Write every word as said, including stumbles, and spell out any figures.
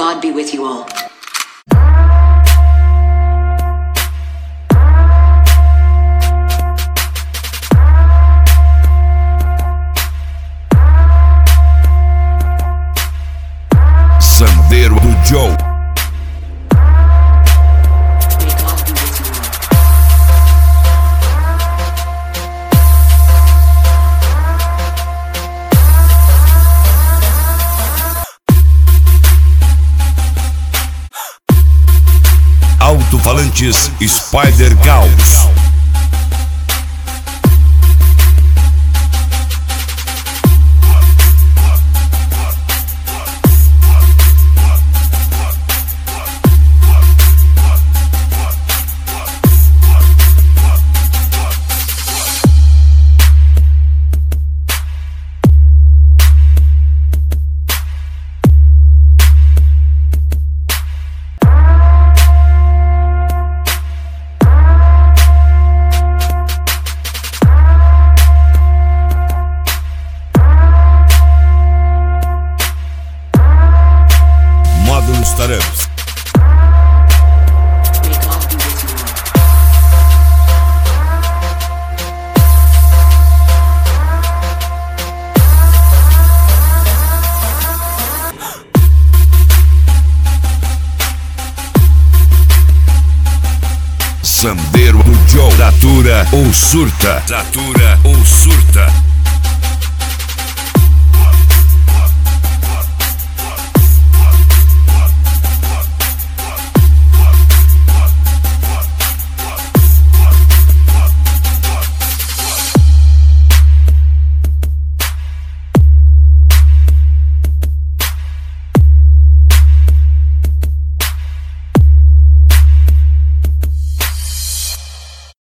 God be with you all. Sandeiro do Joe. Alto-falantes Spider Caos. Módulos Taranos. Sandeiro do Joe. Tratura ou surta. Tratura ou surta.